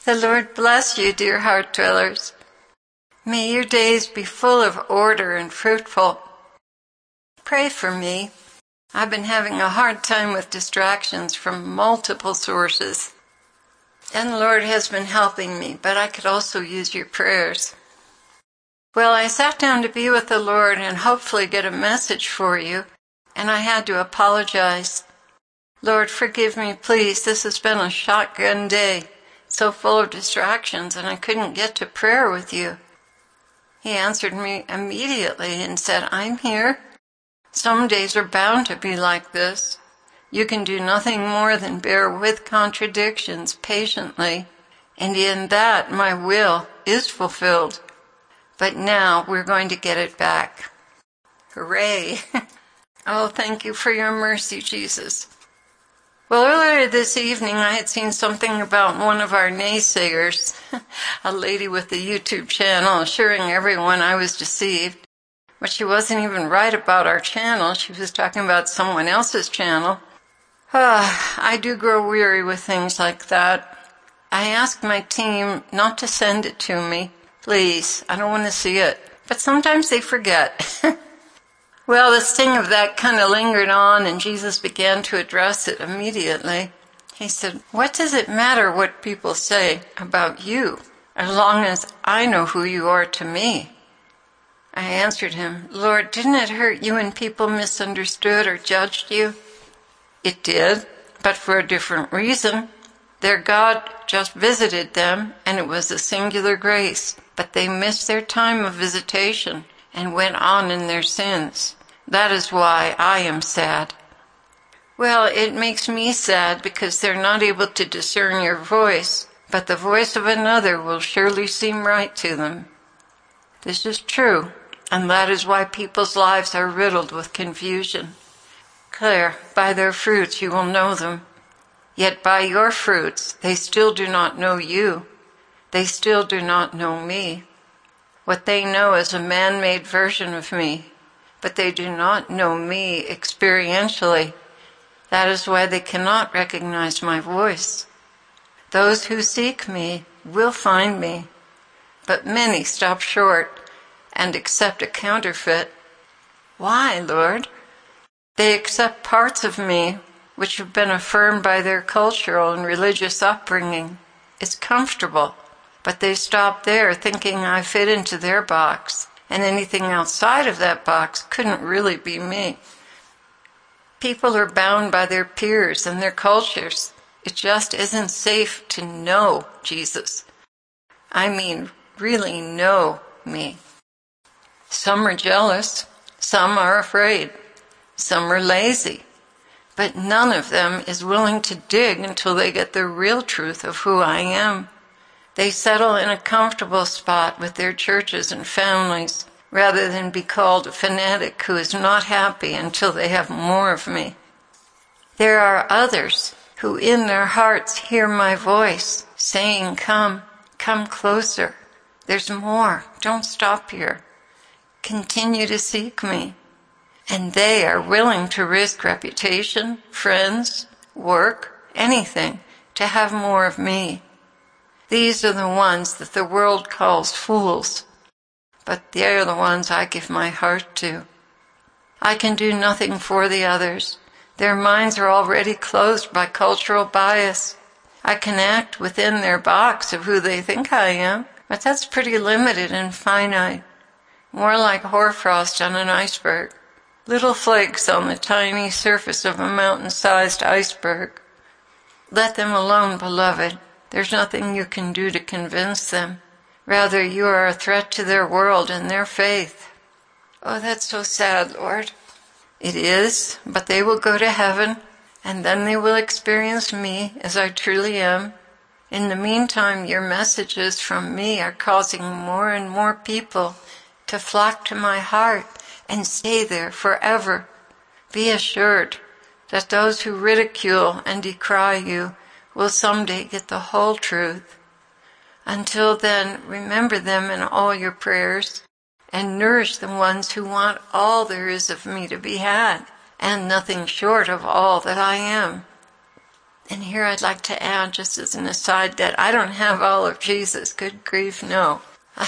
The Lord bless you, dear heart dwellers. May your days be full of order and fruitful. Pray for me. I've been having a hard time with distractions from multiple sources. And the Lord has been helping me, but I could also use your prayers. Well, I sat down to be with the Lord and hopefully get a message for you, and I had to apologize. Lord, forgive me, please. This has been a shotgun day, so full of distractions, and I couldn't get to prayer with you. He answered me immediately and said, I'm here. Some days are bound to be like this. You can do nothing more than bear with contradictions patiently, and in that my will is fulfilled. But now we're going to get it back. Hooray! Oh, thank you for your mercy, Jesus. Well, earlier this evening I had seen something about one of our naysayers, a lady with the YouTube channel assuring everyone I was deceived. But she wasn't even right about our channel. She was talking about someone else's channel. I do grow weary with things like that. I asked my team not to send it to me. Please, I don't want to see it. But sometimes they forget. Well, the sting of that kind of lingered on, and Jesus began to address it immediately. He said, what does it matter what people say about you, as long as I know who you are to me? I answered him, Lord, didn't it hurt you when people misunderstood or judged you? It did, but for a different reason. Their God just visited them, and it was a singular grace, but they missed their time of visitation and went on in their sins. That is why I am sad. Well, it makes me sad because they're not able to discern your voice, but the voice of another will surely seem right to them. This is true, and that is why people's lives are riddled with confusion. Claire, by their fruits you will know them. Yet by your fruits they still do not know you. They still do not know me. What they know is a man-made version of me, but they do not know me experientially. That is why they cannot recognize my voice. Those who seek me will find me, but many stop short and accept a counterfeit. Why, Lord? They accept parts of me which have been affirmed by their cultural and religious upbringing. It's comfortable, but they stop there thinking I fit into their box, and anything outside of that box couldn't really be me. People are bound by their peers and their cultures. It just isn't safe to know Jesus. I mean, really know me. Some are jealous, some are afraid, some are lazy, but none of them is willing to dig until they get the real truth of who I am. They settle in a comfortable spot with their churches and families, rather than be called a fanatic who is not happy until they have more of me. There are others who in their hearts hear my voice saying, come closer. There's more. Don't stop here. Continue to seek me. And they are willing to risk reputation, friends, work, anything, to have more of me. These are the ones that the world calls fools, but they are the ones I give my heart to. I can do nothing for the others. Their minds are already closed by cultural bias. I can act within their box of who they think I am, but that's pretty limited and finite. More like hoarfrost on an iceberg. Little flakes on the tiny surface of a mountain-sized iceberg. Let them alone, beloved. There's nothing you can do to convince them. Rather, you are a threat to their world and their faith. Oh, that's so sad, Lord. It is, but they will go to heaven, and then they will experience me as I truly am. In the meantime, your messages from me are causing more and more people to flock to my heart and stay there forever. Be assured that those who ridicule and decry you will someday get the whole truth. Until then, remember them in all your prayers and nourish the ones who want all there is of me to be had and nothing short of all that I am. And here I'd like to add, just as an aside, that I don't have all of Jesus. Good grief, no.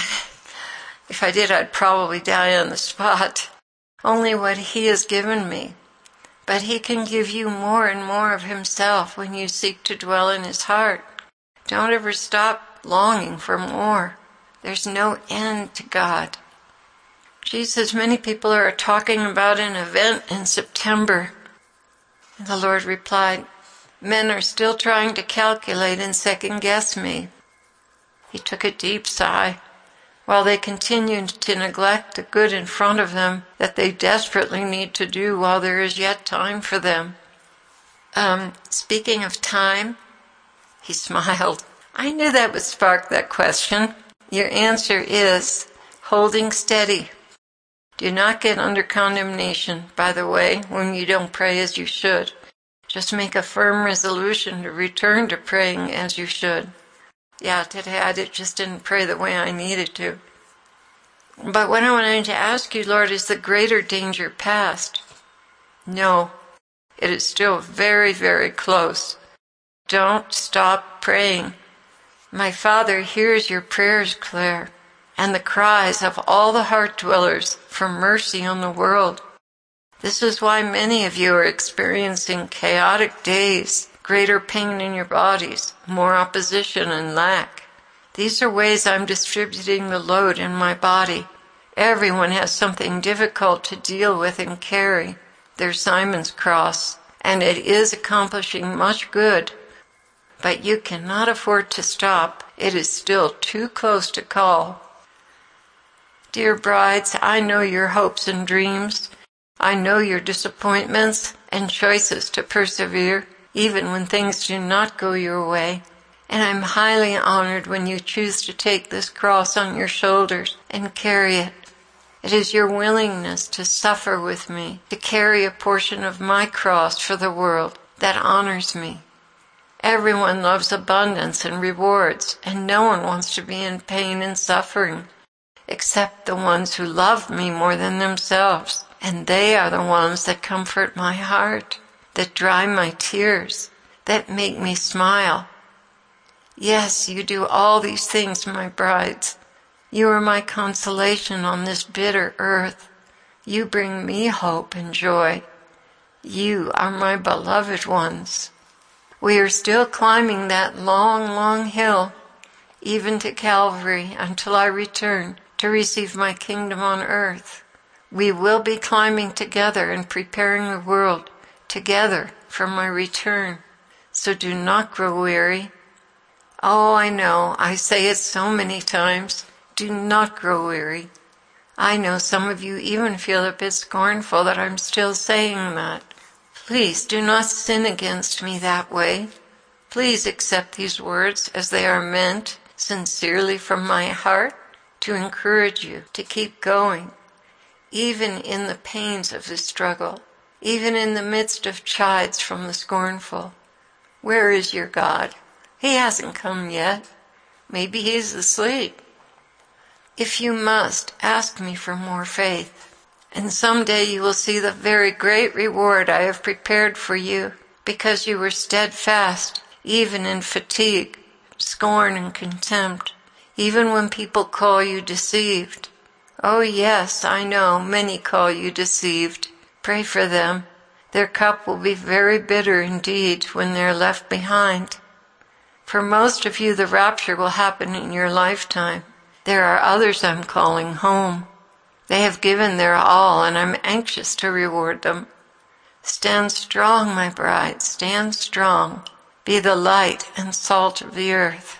If I did, I'd probably die on the spot. Only what He has given me. But He can give you more and more of Himself when you seek to dwell in His heart. Don't ever stop longing for more. There's no end to God. Jesus, many people are talking about an event in September. And the Lord replied, men are still trying to calculate and second guess me. He took a deep sigh, while they continued to neglect the good in front of them that they desperately need to do while there is yet time for them. Speaking of time, he smiled. I knew that would spark that question. Your answer is holding steady. Do not get under condemnation, by the way, when you don't pray as you should. Just make a firm resolution to return to praying as you should. Yeah, today I just didn't pray the way I needed to. But what I wanted to ask you, Lord, is the greater danger past? No, it is still very, very close. Don't stop praying. My Father hears your prayers, Claire, and the cries of all the heart dwellers for mercy on the world. This is why many of you are experiencing chaotic days, greater pain in your bodies, more opposition and lack. These are ways I'm distributing the load in my body. Everyone has something difficult to deal with and carry. There's Simon's cross, and it is accomplishing much good. But you cannot afford to stop. It is still too close to call. Dear brides, I know your hopes and dreams. I know your disappointments and choices to persevere, even when things do not go your way. And I'm highly honored when you choose to take this cross on your shoulders and carry it. It is your willingness to suffer with me, to carry a portion of my cross for the world, that honors me. Everyone loves abundance and rewards, and no one wants to be in pain and suffering, except the ones who love me more than themselves. And they are the ones that comfort my heart, that dry my tears, that make me smile. Yes, you do all these things, my brides. You are my consolation on this bitter earth. You bring me hope and joy. You are my beloved ones. We are still climbing that long, long hill, even to Calvary, until I return to receive my kingdom on earth. We will be climbing together and preparing the world together for my return. So do not grow weary. Oh, I know, I say it so many times. Do not grow weary. I know some of you even feel a bit scornful that I'm still saying that. Please do not sin against me that way. Please accept these words as they are meant sincerely from my heart to encourage you to keep going. Even in the pains of the struggle, even in the midst of chides from the scornful. Where is your God? He hasn't come yet. Maybe he's asleep. If you must, ask me for more faith, and someday you will see the very great reward I have prepared for you, because you were steadfast, even in fatigue, scorn, and contempt, even when people call you deceived. Oh yes, I know, many call you deceived. Pray for them. Their cup will be very bitter indeed when they're left behind. For most of you, the rapture will happen in your lifetime. There are others I'm calling home. They have given their all, and I'm anxious to reward them. Stand strong, my bride, stand strong. Be the light and salt of the earth.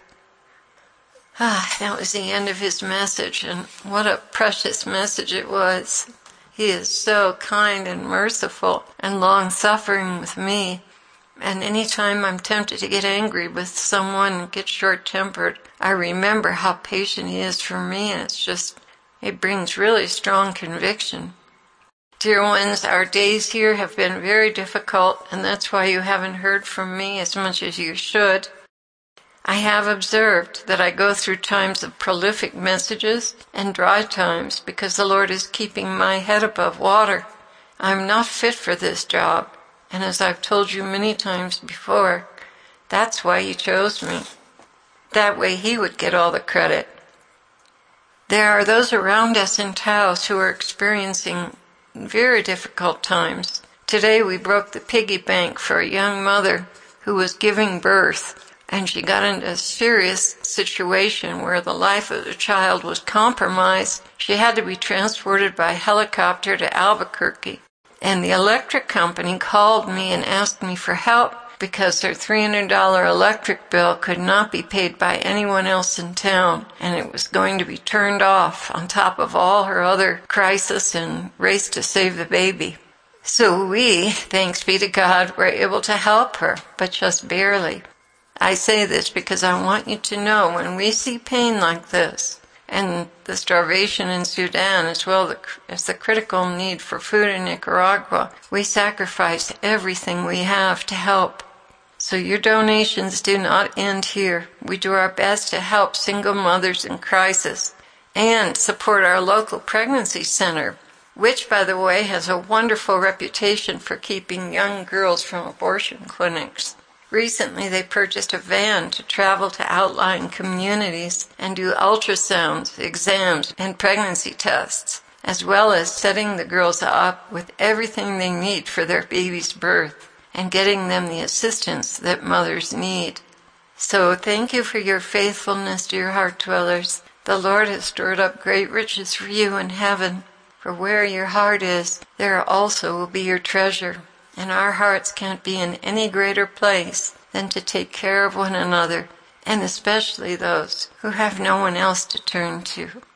That was the end of his message, and what a precious message it was. He is so kind and merciful and long-suffering with me. And any time I'm tempted to get angry with someone and get short-tempered, I remember how patient he is for me, and it brings really strong conviction. Dear ones, our days here have been very difficult, and that's why you haven't heard from me as much as you should. I have observed that I go through times of prolific messages and dry times because the Lord is keeping my head above water. I'm not fit for this job, and as I've told you many times before, That's why He chose me. That way He would get all the credit. There are those around us in Taos who are experiencing very difficult times. Today we broke the piggy bank for a young mother who was giving birth, and she got into a serious situation where the life of the child was compromised. She had to be transported by helicopter to Albuquerque. And the electric company called me and asked me for help because their $300 electric bill could not be paid by anyone else in town, and it was going to be turned off on top of all her other crisis and race to save the baby. So we, thanks be to God, were able to help her, but just barely. I say this because I want you to know when we see pain like this, and the starvation in Sudan as well as the critical need for food in Nicaragua, we sacrifice everything we have to help. So your donations do not end here. We do our best to help single mothers in crisis and support our local pregnancy center, which, by the way, has a wonderful reputation for keeping young girls from abortion clinics. Recently, they purchased a van to travel to outlying communities and do ultrasounds, exams, and pregnancy tests, as well as setting the girls up with everything they need for their baby's birth and getting them the assistance that mothers need. So thank you for your faithfulness, dear heart dwellers. The Lord has stored up great riches for you in heaven. For where your heart is, there also will be your treasure. And our hearts can't be in any greater place than to take care of one another, and especially those who have no one else to turn to.